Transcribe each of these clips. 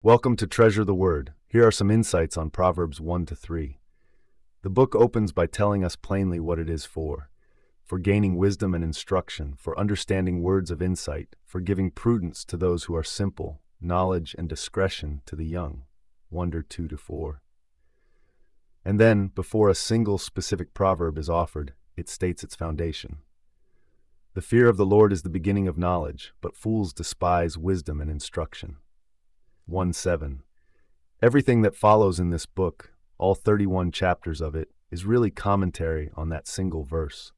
Welcome to Treasure the Word. Here are some insights on Proverbs 1 to 3. The book opens by telling us plainly what it is for gaining wisdom and instruction, for understanding words of insight, for giving prudence to those who are simple, knowledge and discretion to the young. 1 2 to 4. And then, before a single specific proverb is offered, it states its foundation. The fear of the Lord is the beginning of knowledge, but fools despise wisdom and instruction. 1:7. Everything that follows in this book, all 31 chapters of it, is really commentary on that single verse.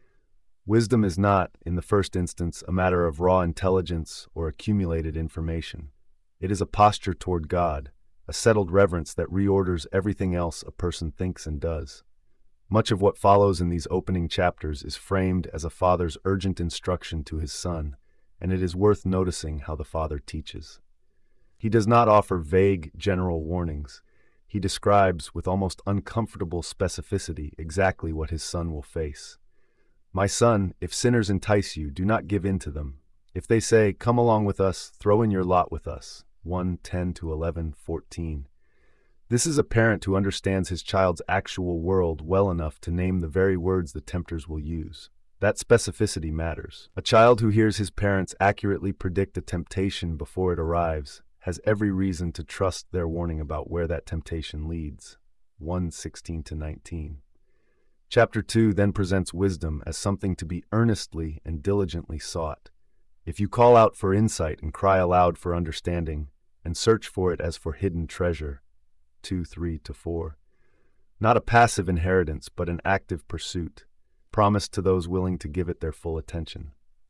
Wisdom is not, in the first instance, a matter of raw intelligence or accumulated information. It is a posture toward God, a settled reverence that reorders everything else a person thinks and does. Much of what follows in these opening chapters is framed as a father's urgent instruction to his son, and it is worth noticing how the father teaches. He does not offer vague, general warnings. He describes, with almost uncomfortable specificity, exactly what his son will face. My son, if sinners entice you, do not give in to them. If they say, "Come along with us, throw in your lot with us." 1:10 to 11:14. This is a parent who understands his child's actual world well enough to name the very words the tempters will use. That specificity matters. A child who hears his parents accurately predict a temptation before it arrives has every reason to trust their warning about where that temptation leads. 1:16 to 19. Chapter 2 then presents wisdom as something to be earnestly and diligently sought. If you call out for insight and cry aloud for understanding, and search for it as for hidden treasure. 2:3 to 4. Not a passive inheritance, but an active pursuit, promised to those willing to give it their full attention.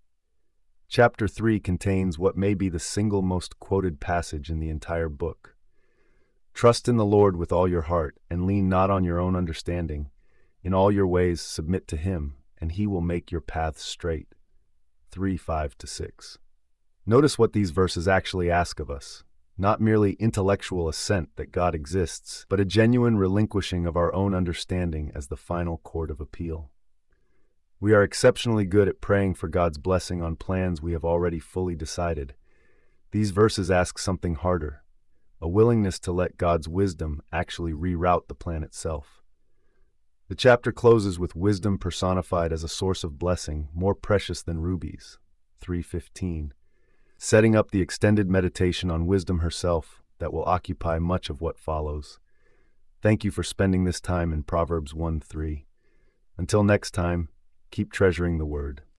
Chapter 3 contains what may be the single most quoted passage in the entire book. Trust in the Lord with all your heart, and lean not on your own understanding. In all your ways submit to him, and he will make your paths straight. 3:5 to 6. Notice what these verses actually ask of us. Not merely intellectual assent that God exists, but a genuine relinquishing of our own understanding as the final court of appeal. We are exceptionally good at praying for God's blessing on plans we have already fully decided. These verses ask something harder, a willingness to let God's wisdom actually reroute the plan itself. The chapter closes with wisdom personified as a source of blessing more precious than rubies. 3:15. Setting up the extended meditation on wisdom herself that will occupy much of what follows. Thank you for spending this time in Proverbs 1:3. Until next time, keep treasuring the Word.